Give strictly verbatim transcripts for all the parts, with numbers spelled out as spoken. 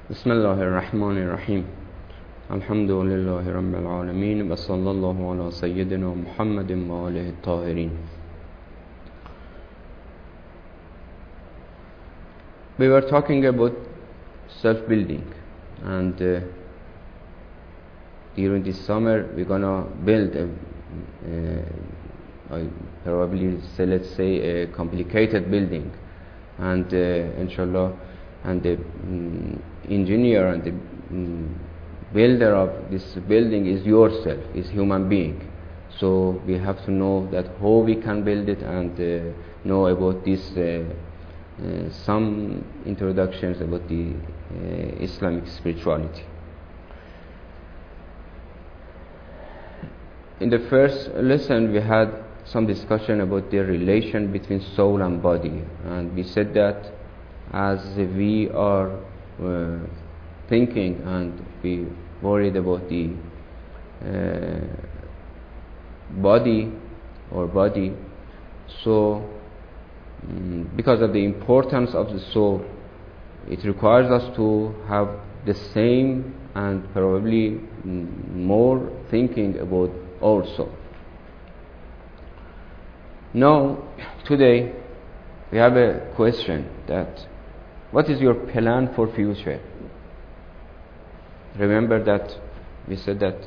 بسم الله الرحمن الرحيم الحمد لله رب العالمين وصلى الله على سيدنا محمد وآله الطاهرين. We were talking about self-building, and uh, during this summer we're gonna build a, uh, I probably say, let's say a complicated building, and uh, inshallah, and the um, engineer and the um, builder of this building is yourself, is human being. So we have to know that how we can build it, and uh, know about this uh, uh, some introductions about the uh, Islamic spirituality. In the first lesson we had some discussion about the relation between soul and body, and we said that as we are uh, thinking and we worried about the uh, body or body, so um, because of the importance of the soul, it requires us to have the same and probably more thinking about our soul. Now, today we have a question that what is your plan for future? Remember that we said that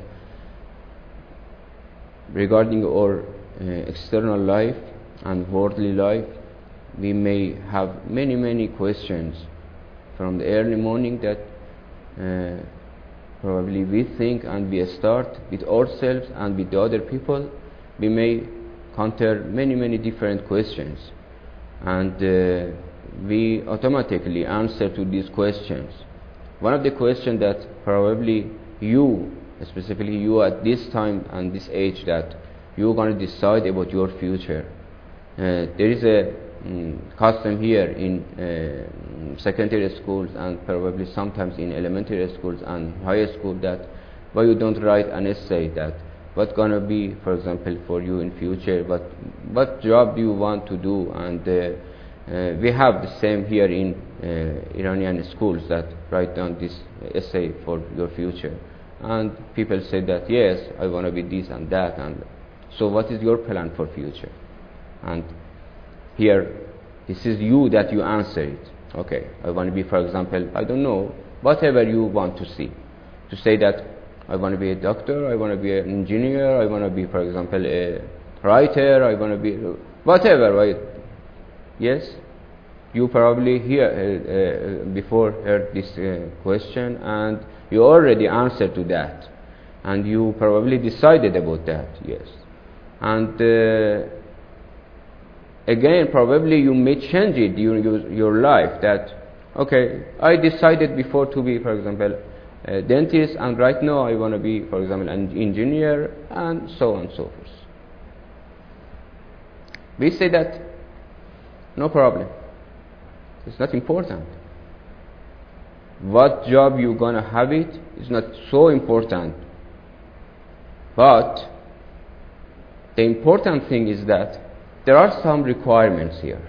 regarding our uh, external life and worldly life, we may have many many questions from the early morning that uh, probably we think and we start with ourselves and with the other people. We may encounter many many different questions, and uh, we automatically answer to these questions. One of the questions that probably you, specifically you at this time and this age, that you're going to decide about your future. Uh, there is a um, custom here in uh, secondary schools and probably sometimes in elementary schools and higher school that why you don't write an essay that what's going to be, for example, for you in future, what what job do you want to do, and uh, Uh, we have the same here in uh, Iranian schools that write down this essay for your future, and people say that yes, I want to be this and that, and so what is your plan for future? And here this is you that you answer it. Okay, I want to be, for example, I don't know, whatever you want to see, to say that I want to be a doctor, I want to be an engineer, I want to be, for example, a writer, I want to be whatever, right? Yes, you probably hear uh, uh, before heard this uh, question, and you already answered to that, and you probably decided about that. Yes, and uh, again, probably you may change it during your, your life. That okay, I decided before to be, for example, a dentist, and right now I want to be, for example, an engineer, and so on and so forth. We say that. No problem. It's not important. What job you're gonna have it is not so important. But the important thing is that there are some requirements here.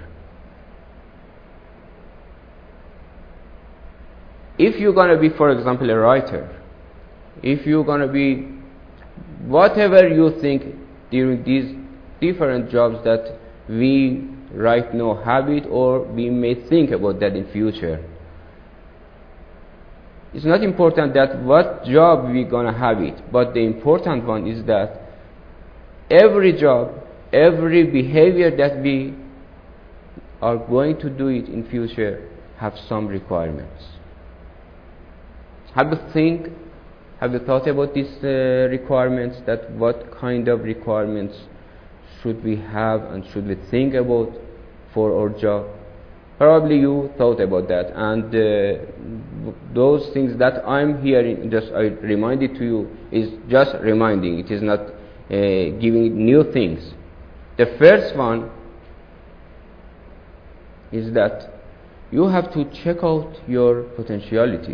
If you're gonna be, for example, a writer, if you're gonna be whatever you think during these different jobs that we right now have it, or we may think about that in future, it's not important that what job we're gonna have it, but the important one is that every job, every behavior that we are going to do it in future have some requirements. Have you think have you thought about these uh, requirements, that what kind of requirements should we have and should we think about for our job? Probably you thought about that, and uh, those things that I'm here in, just I reminded to you is just reminding. It is not uh, giving new things. The first one is that you have to check out your potentiality.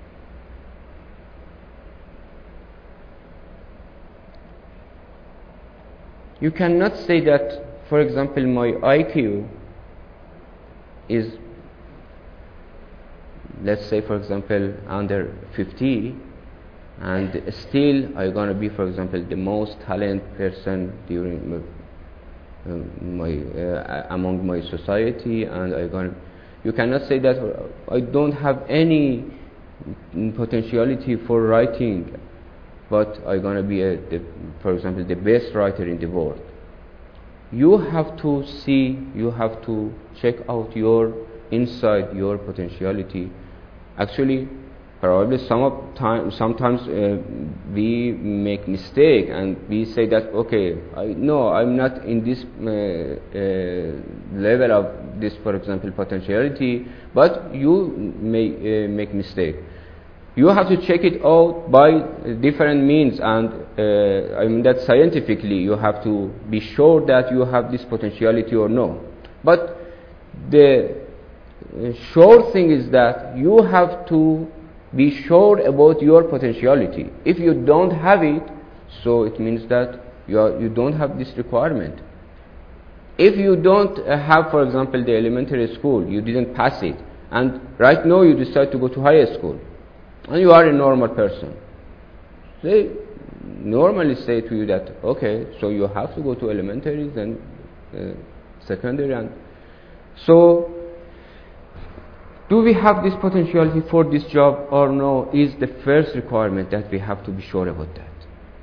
You cannot say that, for example, my I Q is let's say for example under fifty, and still I'm gonna be, for example, the most talented person during my, uh, my uh, among my society, and I gonna. You cannot say that I don't have any potentiality for writing, but I'm gonna be, a, the, for example, the best writer in the world. You have to see, you have to check out your inside, your potentiality. Actually, probably some of time, sometimes uh, we make mistake and we say that, okay, I, no, I'm not in this uh, uh, level of this, for example, potentiality, but you may uh, make mistake. You have to check it out by different means, and uh, I mean that scientifically you have to be sure that you have this potentiality or no. But the uh, sure thing is that you have to be sure about your potentiality. If you don't have it, so it means that you, are, you don't have this requirement. If you don't uh, have, for example, the elementary school, you didn't pass it, and right now you decide to go to high school, and you are a normal person, they normally say to you that, okay, so you have to go to elementary, then uh, secondary, and so do we have this potentiality for this job or no, is the first requirement that we have to be sure about that.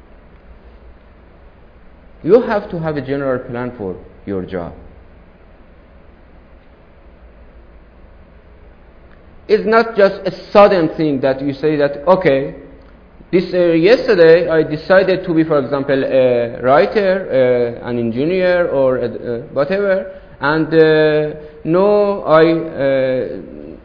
You have to have a general plan for your job. It's not just a sudden thing that you say that, okay, this uh, yesterday I decided to be, for example, a writer, uh, an engineer, or a, uh, whatever, and uh, no, I uh,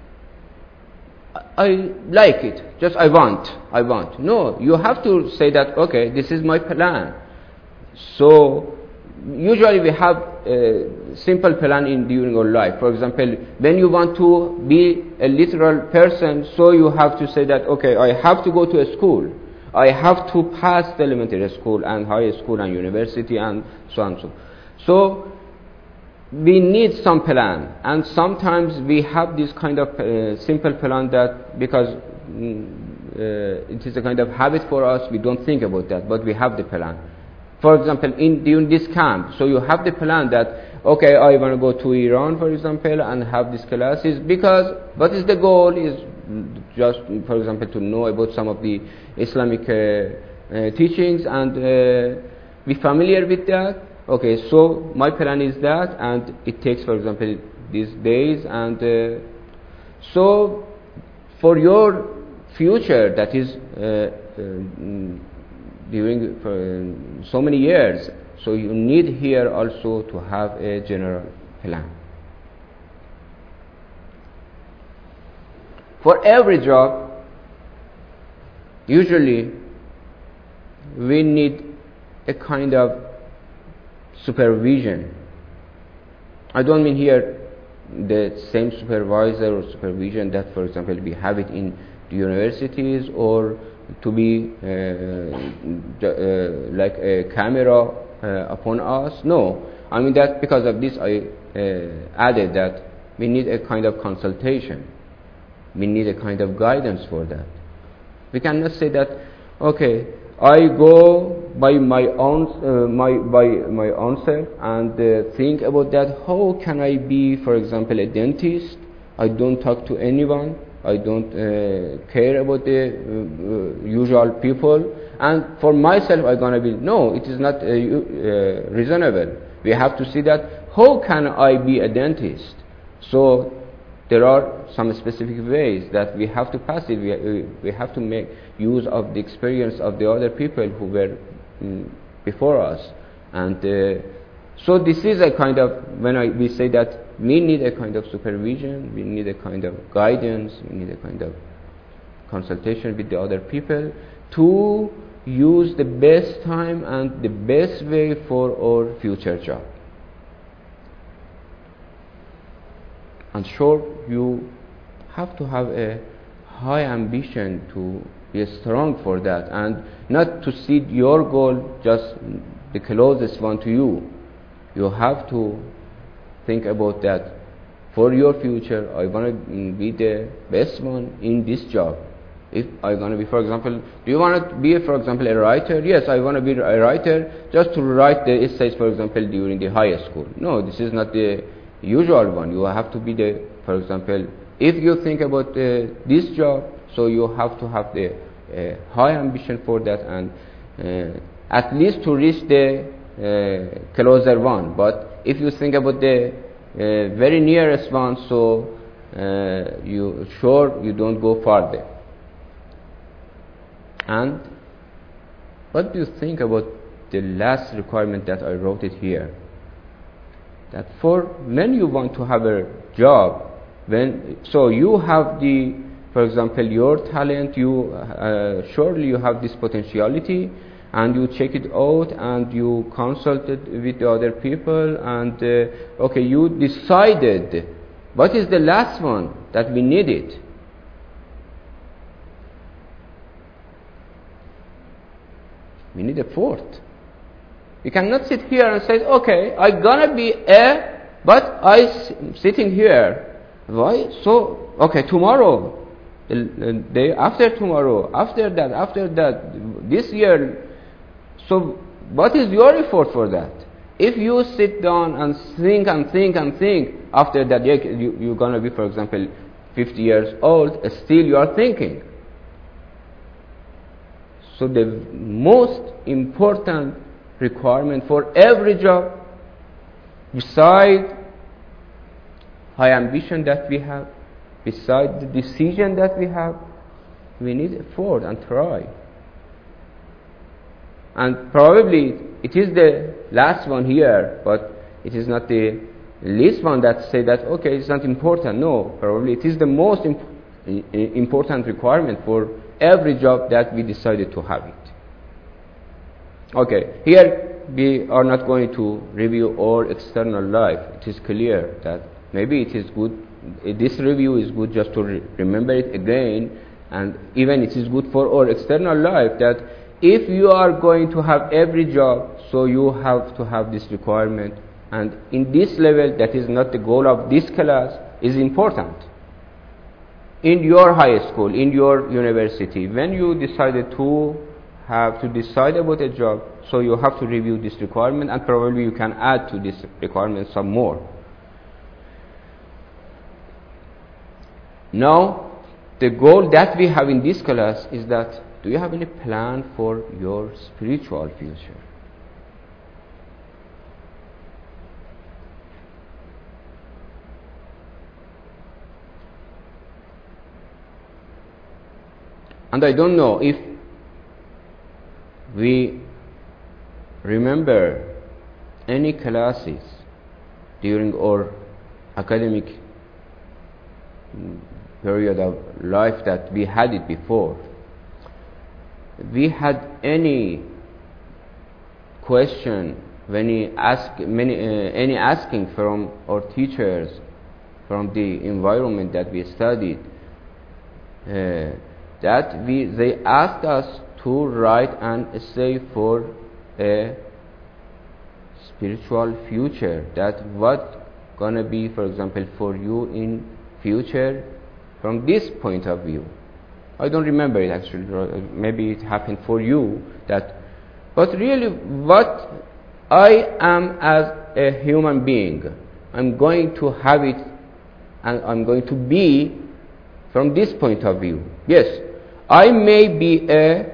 I like it, just I want, I want. No, you have to say that, okay, this is my plan. So, usually we have a simple plan in during our life. For example, when you want to be a literal person, so you have to say that, okay, I have to go to a school. I have to pass the elementary school and high school and university and so on and so. So, we need some plan, and sometimes we have this kind of uh, simple plan that because mm, uh, it is a kind of habit for us, we don't think about that, but we have the plan. For example, in during this camp, so you have the plan that, okay, I want to go to Iran, for example, and have these classes, because what is the goal is just, for example, to know about some of the Islamic uh, uh, teachings and uh, be familiar with that. Okay, so my plan is that, and it takes, for example, these days, and uh, so for your future, that is uh, uh, during uh, so many years, so you need here also to have a general plan. For every job, usually we need a kind of supervision. I don't mean here the same supervisor or supervision that, for example, we have it in the universities, or to be uh, uh, like a camera uh, upon us. No, I mean that because of this I uh, added that we need a kind of consultation. We need a kind of guidance for that. We cannot say that, okay, I go by my own uh, my by my own self and uh, think about that. How can I be, for example, a dentist? I don't talk to anyone. I don't uh, care about the uh, uh, usual people. And for myself, I'm gonna be no. It is not uh, uh, reasonable. We have to see that. How can I be a dentist? So there are some specific ways that we have to pass it. We, we have to make use of the experience of the other people who were mm, before us. And uh, so this is a kind of, when I, we say that we need a kind of supervision, we need a kind of guidance, we need a kind of consultation with the other people to use the best time and the best way for our future job. And sure, you have to have a high ambition to be strong for that, and not to see your goal just the closest one to you. You have to think about that for your future. I want to be the best one in this job. If I want to be, for example, do you want to be, for example, a writer? Yes, I want to be a writer just to write the essays, for example, during the high school. No, this is not the usual one. You have to be the, for example, if you think about uh, this job, so you have to have the uh, high ambition for that, and uh, at least to reach the uh, closer one. But if you think about the uh, very nearest one, so uh, you sure you don't go farther. And what do you think about the last requirement that I wrote it here? That for when you want to have a job, when so you have the, for example, your talent, you uh, surely you have this potentiality, and you check it out, and you consulted with the other people, and uh, okay, you decided what is the last one that we needed. We need a fourth. You cannot sit here and say, okay, I'm gonna be a, but I s- sitting here. Why? So, okay, tomorrow, the, the day after tomorrow, after that, after that, this year. So, what is your effort for that? If you sit down and think and think and think, after that, you, you're gonna be, for example, fifty years old, still you are thinking. So the most important requirement for every job, beside high ambition that we have, beside the decision that we have, we need effort and try. And probably it is the last one here, but it is not the least one that say that, okay, it's not important. No, probably it is the most imp- important requirement for every job that we decided to have it. Okay, here we are not going to review all external life. It is clear that maybe it is good, this review is good just to re- remember it again, and even it is good for our external life, that if you are going to have every job, so you have to have this requirement, and in this level, that is not the goal of this class, is important. In your high school, in your university, when you decided to have to decide about a job, so you have to review this requirement, and probably you can add to this requirement some more. Now, the goal that we have in this class is that, do you have any plan for your spiritual future? And I don't know if we remember any classes during our academic period of life that we had it before. We had any question, when he ask, many, uh, any asking from our teachers, from the environment that we studied, uh, that we they asked us to write an essay for a spiritual future. That what gonna be, for example, for you in future from this point of view. I don't remember it actually. Maybe it happened for you that, but really, what I am as a human being, I'm going to have it, and I'm going to be from this point of view. Yes, I may be a,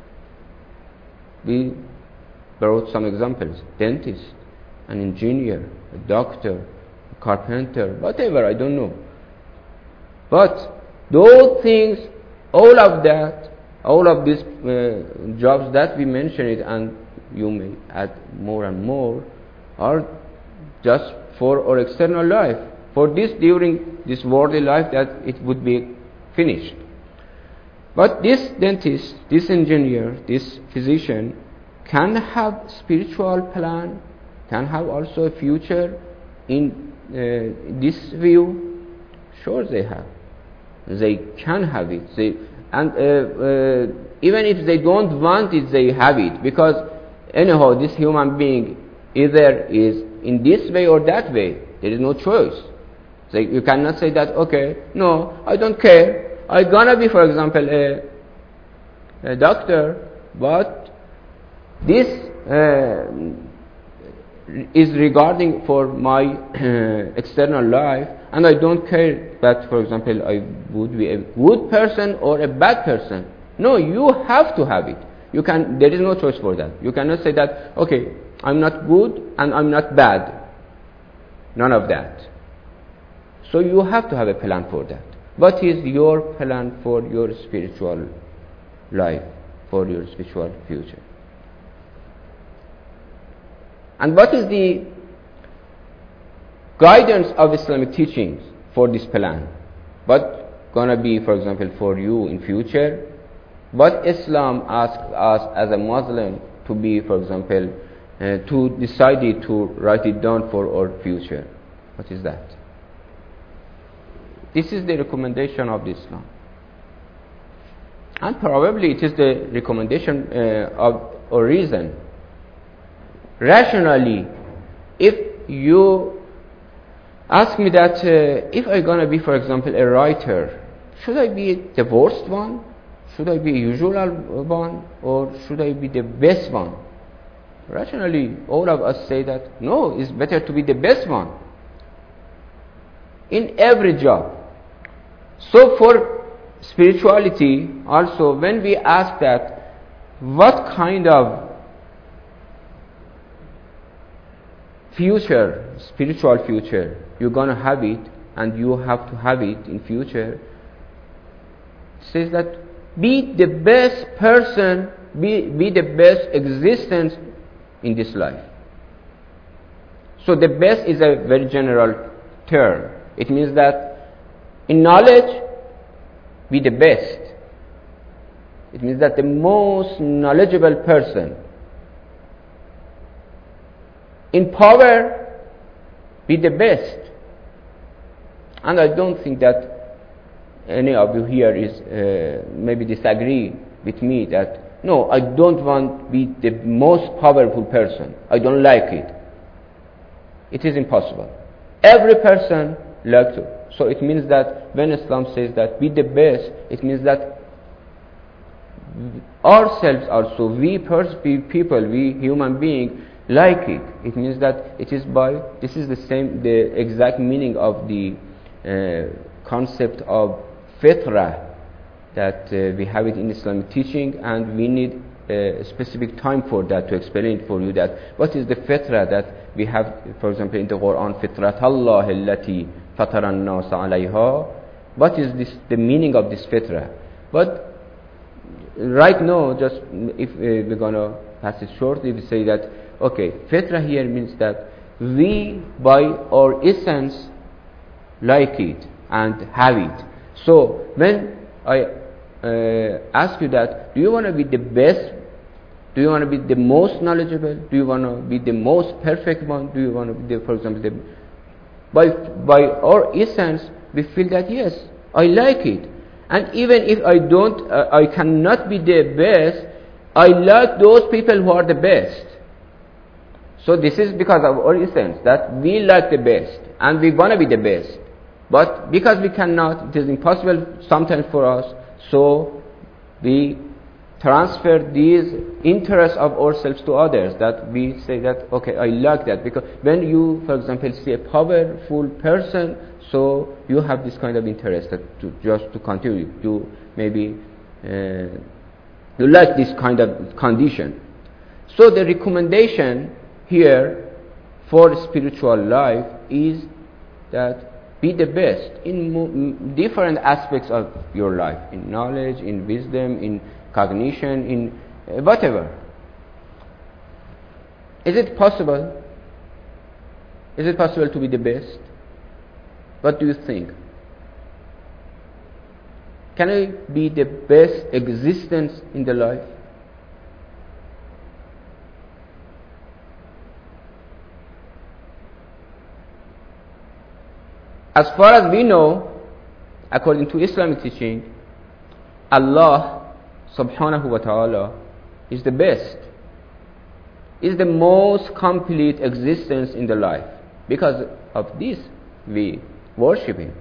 we brought some examples, dentist, an engineer, a doctor, a carpenter, whatever, I don't know. But those things, all of that, all of these uh, jobs that we mentioned, and you may add more and more, are just for our external life. For this, during this worldly life, that it would be finished. But this dentist, this engineer, this physician can have spiritual plan, can have also a future in uh, this view. Sure, they have. They can have it. They, and uh, uh, even if they don't want it, they have it. Because anyhow, this human being either is in this way or that way. There is no choice. So you cannot say that, okay, no, I don't care. I'm gonna be, for example, a, a doctor, but this uh, is regarding for my uh, external life, and I don't care that, for example, I would be a good person or a bad person. No, you have to have it. You can. There is no choice for that. You cannot say that, okay, I'm not good and I'm not bad. None of that. So you have to have a plan for that. What is your plan for your spiritual life, for your spiritual future? And what is the guidance of Islamic teachings for this plan? What gonna be, for example, for you in future? What Islam asks us as a Muslim to be, for example, uh, to decide it, to write it down for our future? What is that? This is the recommendation of the Islam. And probably it is the recommendation uh, of or reason. Rationally, if you ask me that uh, if I'm going to be, for example, a writer, should I be the worst one? Should I be a usual one? Or should I be the best one? Rationally, all of us say that no, it's better to be the best one in every job. So for spirituality also, when we ask that what kind of future, spiritual future, you're going to have it, and you have to have it in future, it says that be the best person, be, be the best existence in this life. So the best is a very general term. It means that in knowledge, be the best. It means that the most knowledgeable person. In power, be the best. And I don't think that any of you here is uh, maybe disagree with me that no, I don't want to be the most powerful person. I don't like it. It is impossible. Every person likes to. So it means that when Islam says that be the best, it means that ourselves also, we pers- people, we human beings, like it. It means that it is by, this is the same, the exact meaning of the uh, concept of fitrah, that uh, we have it in Islamic teaching, and we need a specific time for that to explain it for you, that what is the fitrah that we have, for example, in the Quran, fitrat Allah allati fatara an-nas alayha. What is this, the meaning of this fitrah? But right now, just if uh, we're going to pass it shortly, we say that okay, fitrah here means that we by our essence like it and have it. So when I uh, ask you that, do you want to be the best? Do you want to be the most knowledgeable? Do you want to be the most perfect one? Do you want to be, the, for example, the, by by our essence, we feel that yes, I like it. And even if I don't, uh, I cannot be the best, I like those people who are the best. So this is because of our essence, that we like the best and we want to be the best. But because we cannot, it is impossible sometimes for us, so we transfer these interests of ourselves to others, that we say that, okay, I like that. Because when you, for example, see a powerful person, so you have this kind of interest that to just to continue, you maybe uh, you like this kind of condition. So the recommendation here for spiritual life is that be the best in mo- different aspects of your life, in knowledge, in wisdom, in cognition, in uh, whatever. Is it possible? Is it possible to be the best? What do you think? Can I be the best existence in the life? As far as we know, according to Islamic teaching, Allah subhanahu wa ta'ala is the best, is the most complete existence in the life. Because of this, we worship Him.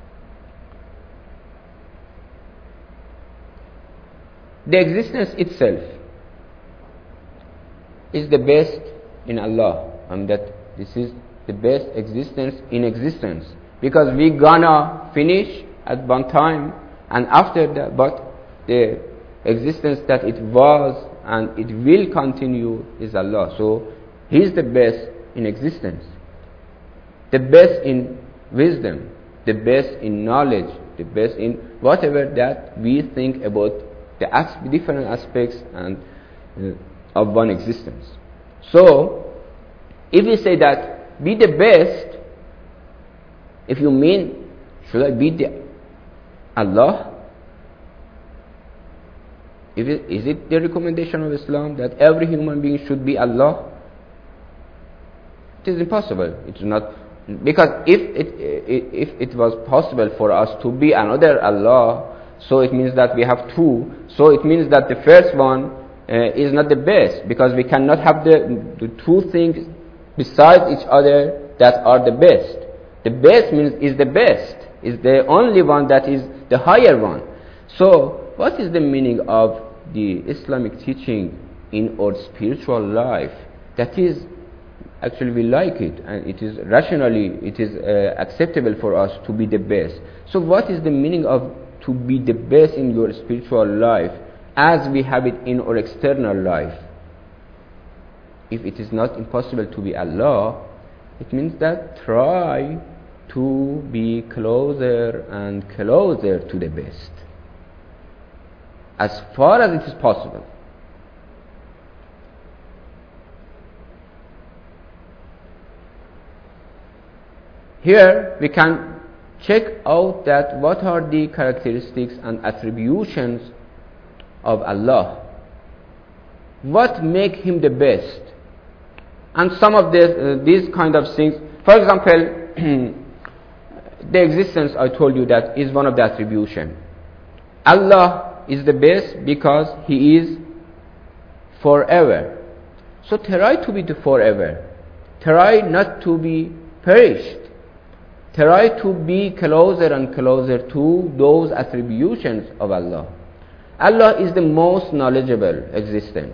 The existence itself is the best in Allah, and that this is the best existence in existence, because we gonna finish at one time, and after that, but the existence that it was and it will continue is Allah. So He is the best in existence, the best in wisdom, the best in knowledge, the best in whatever that we think about the as different aspects and uh, of one existence. So if we say that be the best, if you mean should I be the Allah, if it, is it the recommendation of Islam that every human being should be Allah? It is impossible. It's not, because if it if it was possible for us to be another Allah, so it means that we have two. So it means that the first one uh, is not the best, because we cannot have the, the two things besides each other that are the best. The best means is the best, is the only one that is the higher one. So what is the meaning of the Islamic teaching in our spiritual life? That is, actually we like it, and it is rationally, it is uh, acceptable for us to be the best. So what is the meaning of to be the best in your spiritual life as we have it in our external life? If it is not impossible to be Allah, it means that try to be closer and closer to the best, as far as it is possible. Here we can check out that what are the characteristics and attributions of Allah, what make Him the best, and some of this, uh, these kind of things. For example, the existence, I told you, that is one of the attribution. Allah is the best because He is forever. So try to be the forever. Try not to be perished. Try to be closer and closer to those attributions of Allah. Allah is the most knowledgeable existence.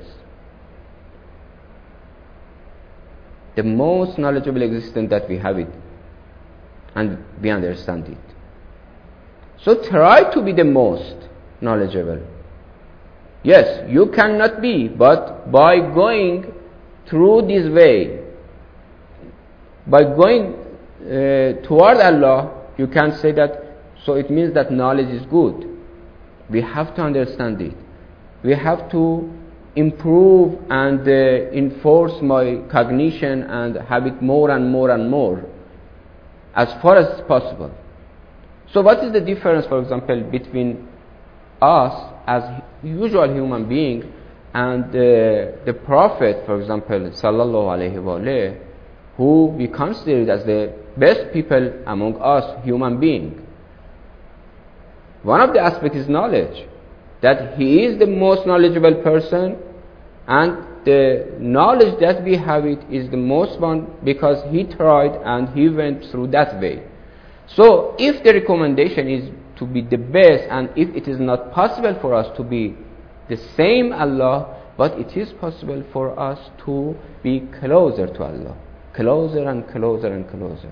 The most knowledgeable existence that we have it, and we understand it. So try to be the most knowledgeable. Yes, you cannot be, but by going through this way, by going uh, toward Allah, you can say that, so it means that knowledge is good. We have to understand it. We have to improve and uh, enforce my cognition and have it more and more and more, as far as possible. So what is the difference, for example, between us as usual human being and uh, the Prophet, for example, sallallahu alaihi wasallam, who we consider as the best people among us human beings? One of the aspects is knowledge, that he is the most knowledgeable person, and the knowledge that we have it is the most one because he tried and he went through that way. So if the recommendation is to be the best, and if it is not possible for us to be the same Allah, but it is possible for us to be closer to Allah, closer and closer and closer.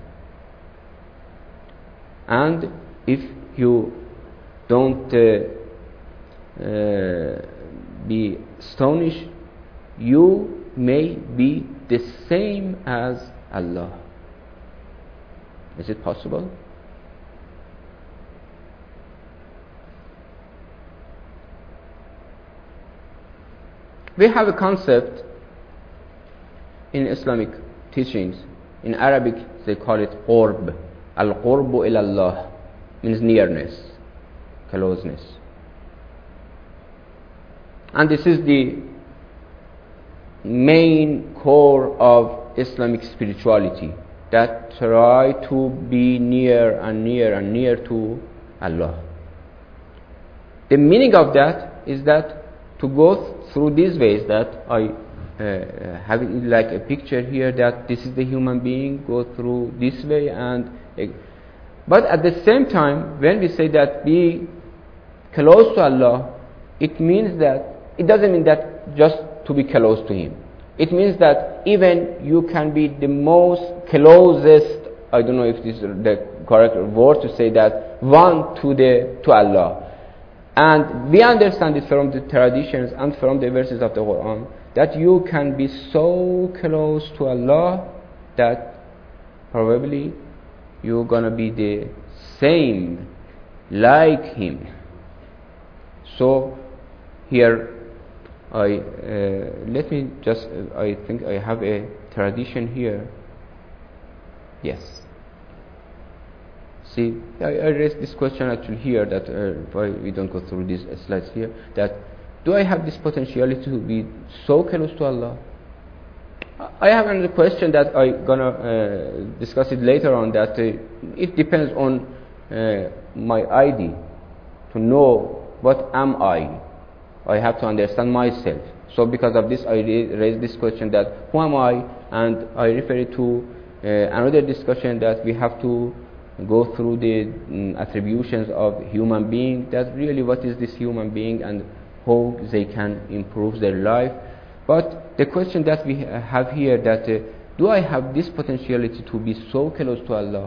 And if you don't uh, uh, be astonished, you may be the same as Allah. Is it possible? We have a concept in Islamic teachings. In Arabic, they call it qurb. Al-qurbu ila Allah means nearness, closeness. And this is the main core of Islamic spirituality, that try to be near and near and near to Allah. The meaning of that is that to go through these ways, that I uh, have it like a picture here, that this is the human being, go through this way, and uh, But at the same time, when we say that be close to Allah, it means that, it doesn't mean that just to be close to Him. It means that even you can be the most closest, I don't know if this is the correct word to say that, one to the to Allah. And we understand it from the traditions and from the verses of the Quran that you can be so close to Allah that probably you're gonna be the same like Him. So here I uh, let me just uh, I think I have a tradition here. Yes. See, I, I raised this question actually here that uh, why we don't go through these uh, slides here. That do I have this potentiality to be so close to Allah? I have another question that I'm gonna uh, discuss it later on. That uh, it depends on uh, my I D to know what am I. I have to understand myself. So because of this, I raised this question that who am I, and I refer it to uh, another discussion that we have to go through the um, attributions of human being. That really what is this human being and how they can improve their life. But the question that we have here that uh, do I have this potentiality to be so close to Allah?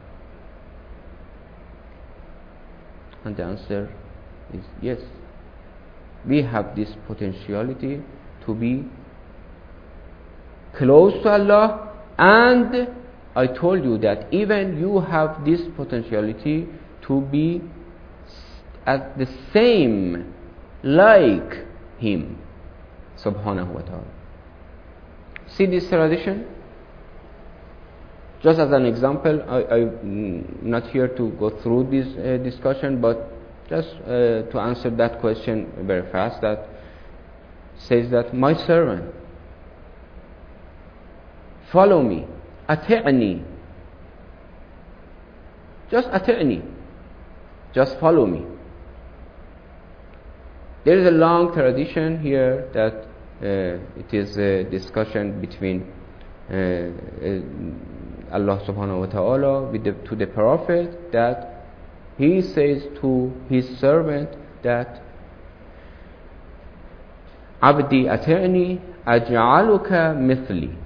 And the answer is yes. We have this potentiality to be close to Allah, and I told you that even you have this potentiality to be at the same like Him subhanahu wa ta'ala. See this tradition? Just as an example, I, I'm not here to go through this uh, discussion, but just uh, to answer that question very fast, that says that my servant, follow me, ati'ni, just ati'ni, just follow me. There is a long tradition here that uh, it is a discussion between uh, uh, Allah subhanahu wa ta'ala with the, to the Prophet, that he says to his servant that Abdi ati'ni aj'aluka mithli.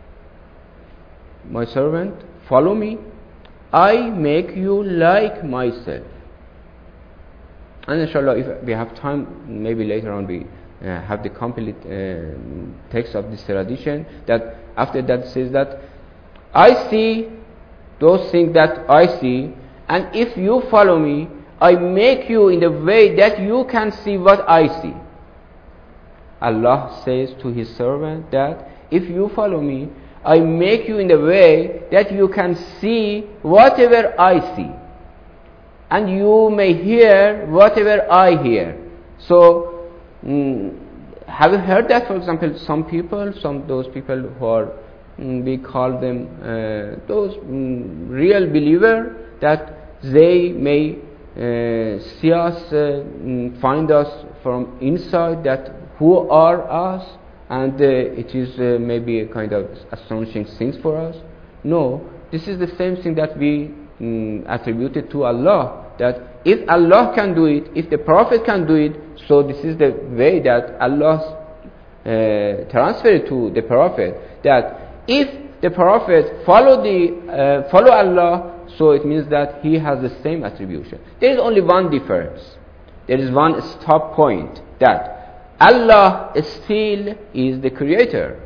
My servant, follow me, I make you like myself. And inshallah, if we have time, maybe later on we uh, have the complete uh, text of this tradition, that after that says that I see those things that I see, and if you follow me, I make you in the way that you can see what I see. Allah says to His servant that if you follow me, I make you in the way that you can see whatever I see, and you may hear whatever I hear. So, mm, have you heard that? For example, some people, some those people who are, mm, we call them uh, those mm, real believer, that they may uh, see us, uh, mm, find us from inside, that who are us, and uh, it is uh, maybe a kind of astonishing things for us. No, this is the same thing that we mm, attributed to Allah, that if Allah can do it, if the Prophet can do it, so this is the way that Allah uh, transferred to the Prophet, that if the Prophet follow the uh, follow Allah, so it means that he has the same attribution. There is only one difference. There is one stop point, that Allah still is the creator,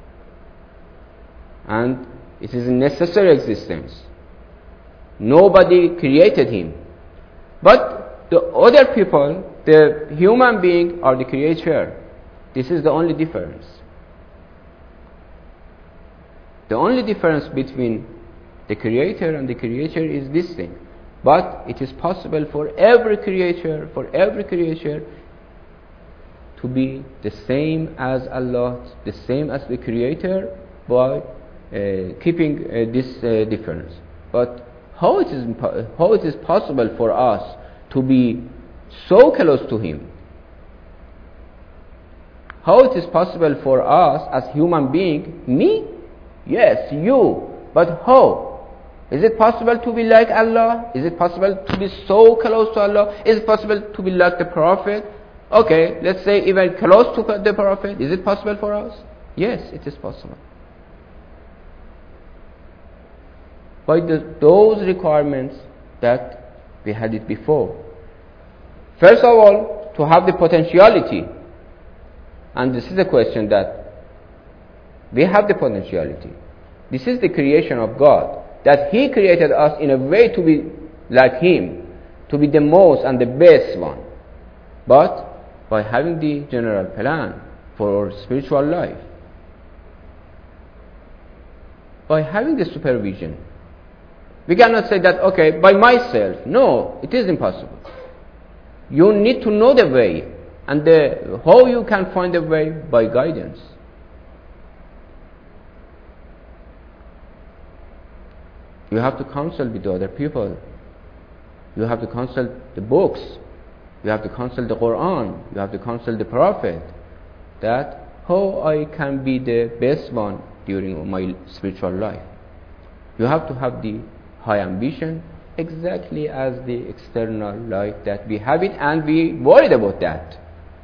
and it is a necessary existence. Nobody created him. But the other people, the human being, are the creator. This is the only difference. The only difference between the creator and the creature is this thing. But it is possible for every creature, for every creature, to be the same as Allah, the same as the Creator, by uh, keeping uh, this uh, difference. But how it is how it is possible for us to be so close to Him? How it is possible for us as human being? Me? Yes, you. But how? Is it possible to be like Allah? Is it possible to be so close to Allah? Is it possible to be like the Prophet? Okay, let's say even close to the Prophet. Is it possible for us? Yes, it is possible. By the, those requirements that we had it before. First of all, to have the potentiality. And this is a question that we have the potentiality. This is the creation of God. That He created us in a way to be like Him, to be the most and the best one. But by having the general plan for our spiritual life, by having the supervision, we cannot say that, okay, by myself. No, it is impossible. You need to know the way, and the, how you can find the way? By guidance. You have to consult with other people. You have to consult the books. You have to consult the Quran. You have to consult the Prophet. That how I can be the best one during my spiritual life. You have to have the high ambition, exactly as the external life that we have it, and we worried about that.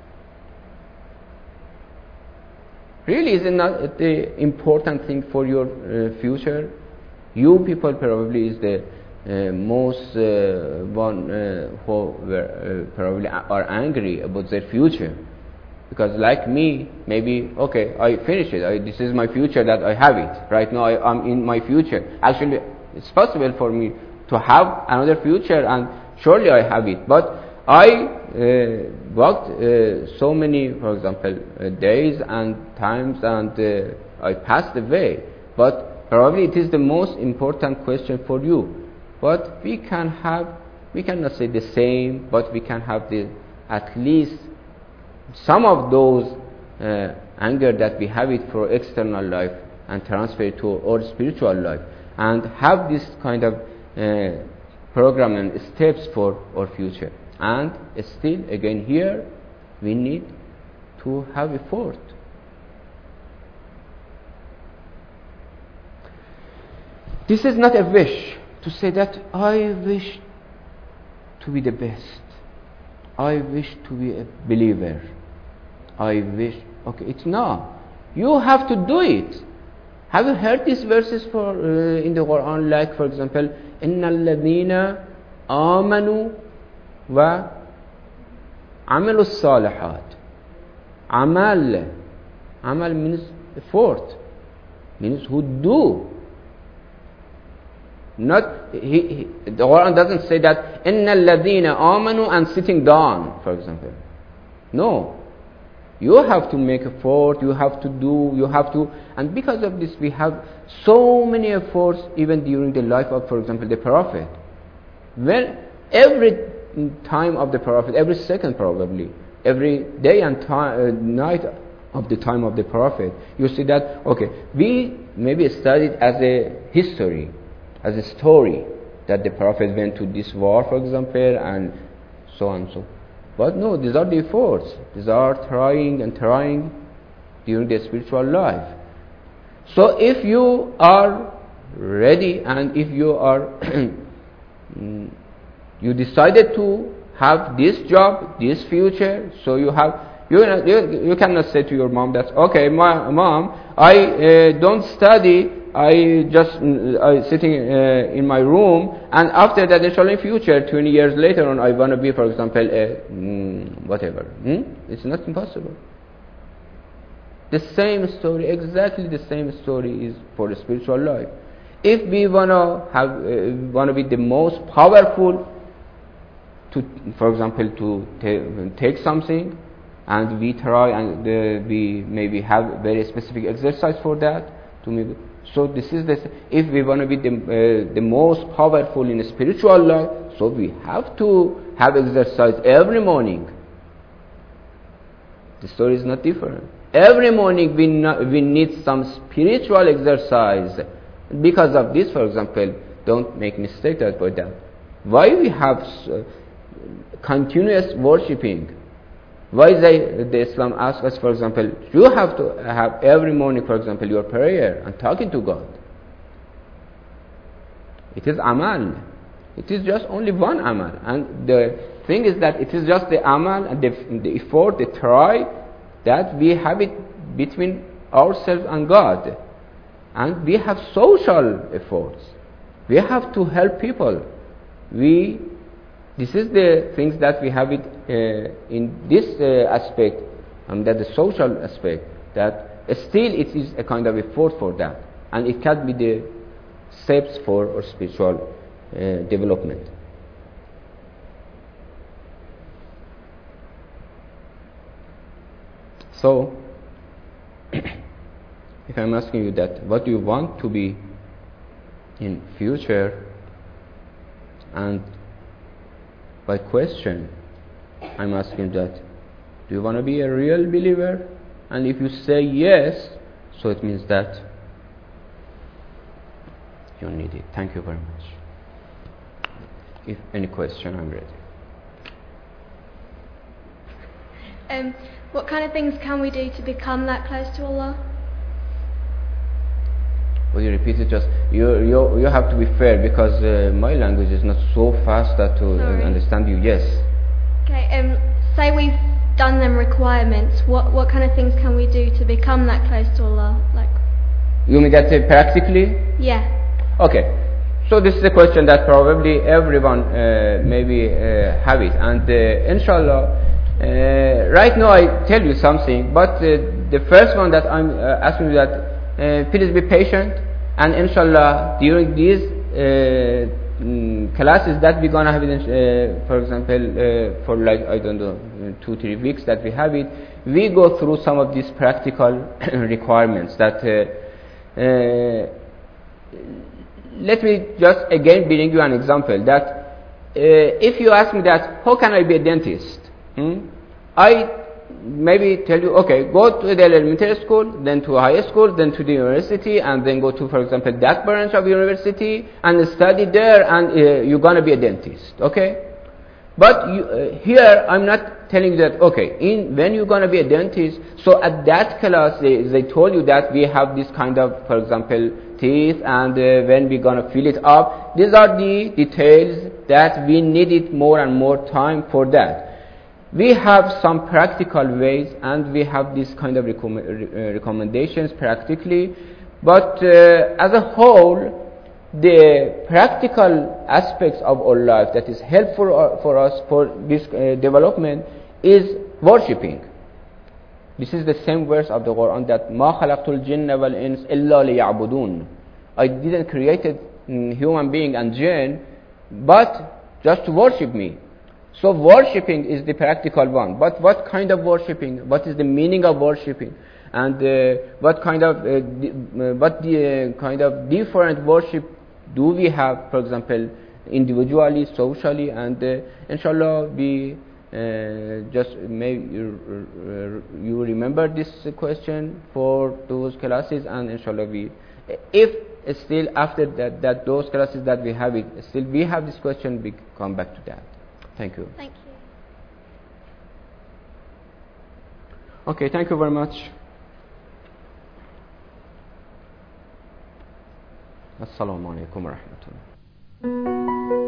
Really, is it not the important thing for your uh, future? You people probably is the uh, most uh, one uh, who were, uh, probably are angry about their future, because like me, maybe okay, I finish it. I, this is my future that I have it right now. I am in my future. Actually, it's possible for me to have another future, and surely I have it. But I uh, worked uh, so many, for example, uh, days and times, and uh, I passed away. But probably it is the most important question for you. But we can have, we cannot say the same, but we can have the at least some of those uh, anger that we have it for external life and transfer it to our spiritual life, and have this kind of uh, program and steps for our future. And still, again here, we need to have effort. This is not a wish to say that I wish to be the best. I wish to be a believer. I wish, okay, it's not. You have to do it. Have you heard these verses for uh, in the Quran, like for example, إِنَّ الَّذِينَ آمَنُوا وَعَمِلُوا الصَّالِحَاتِ. Amal. Amal means effort. Means who do. Not, he, he, the Quran doesn't say that إِنَّ الَّذِينَ آمَنُوا and sitting down, for example. No. You have to make effort, you have to do, you have to, and because of this we have so many efforts even during the life of, for example, the Prophet. When every time of the Prophet, every second probably, every day and time, uh, night of the time of the Prophet, you see that, okay, we maybe studied as a history, as a story, that the Prophet went to this war, for example, and so on and so. But no, these are the efforts. These are trying and trying during the spiritual life. So if you are ready, and if you are you decided to have this job, this future, so you have you you, you cannot say to your mom that, okay, my mom, I uh, don't study, I just uh, sitting uh, in my room, and after that, actually in future, twenty years later on, I want to be, for example, a mm, whatever. Hmm? It's not impossible. The same story, exactly the same story is for the spiritual life. If we want to have, uh, want to be the most powerful, to, for example, to ta- take something, and we try and uh, we maybe have very specific exercise for that, to maybe. So this is the, if we want to be the, uh, the most powerful in spiritual life, so we have to have exercise every morning. The story is not different. Every morning we, no, we need some spiritual exercise. Because of this, for example, don't make mistake about that. Why we have uh, continuous worshipping? Why they, the Islam asks us, for example, you have to have every morning, for example, your prayer and talking to God. It is amal. It is just only one amal. And the thing is that it is just the amal and the, the effort, the try that we have it between ourselves and God. And we have social efforts. We have to help people. We, this is the things that we have it uh, in this uh, aspect, and that the social aspect, that still it is a kind of effort for that. And it can be the steps for our spiritual uh, development. So, if I'm asking you that, what do you want to be in future? And by question, I'm asking that, do you want to be a real believer? And if you say yes, so it means that you need it. Thank you very much. If any question, I'm ready. Um, what kind of things can we do to become that close to Allah? Will you repeat it? Just you, you, you have to be fair, because uh, my language is not so fast that to uh, understand you. Yes. Okay. Um, say we've done them requirements. What what kind of things can we do to become that close to Allah? Like. You mean that uh, practically? Yeah. Okay. So this is a question that probably everyone uh, maybe uh, have it, and uh, inshallah, uh, right now I tell you something, but uh, the first one that I'm uh, asking you that. Uh, please be patient, and inshallah during these uh, mm, classes that we're gonna have it, uh, for example, uh, for like I don't know two three weeks that we have it, we go through some of these practical requirements. That uh, uh, let me just again bring you an example. That uh, if you ask me that how can I be a dentist, hmm? I maybe tell you, okay, go to the elementary school, then to high school, then to the university, and then go to, for example, that branch of university and study there, and uh, you're going to be a dentist, okay? But you, uh, here, I'm not telling you that, okay, in, when you're going to be a dentist, so at that class, they, they told you that we have this kind of, for example, teeth, and uh, when we're going to fill it up. These are the details that we needed more and more time for that. We have some practical ways, and we have this kind of recomm- uh, recommendations practically, but uh, as a whole, the practical aspects of our life that is helpful for us for this uh, development is worshipping. This is the same verse of the Quran that مَا خَلَقْتُ الْجِنَّ وَالْإِنسَ إِلَّا لِيَعْبُدُونَ. I didn't create a human being and jinn, but just to worship me. So worshipping is the practical one. But what kind of worshipping? What is the meaning of worshipping? And uh, what kind of uh, di- uh, what the uh, kind of different worship do we have? For example, individually, socially, and uh, inshallah, we uh, just may you, uh, you remember this question for those classes, and inshallah, we if still after that that those classes that we have it still we have this question, we come back to that. Thank you. Thank you. Okay, thank you very much. Assalamu alaikum wa rahmatullah.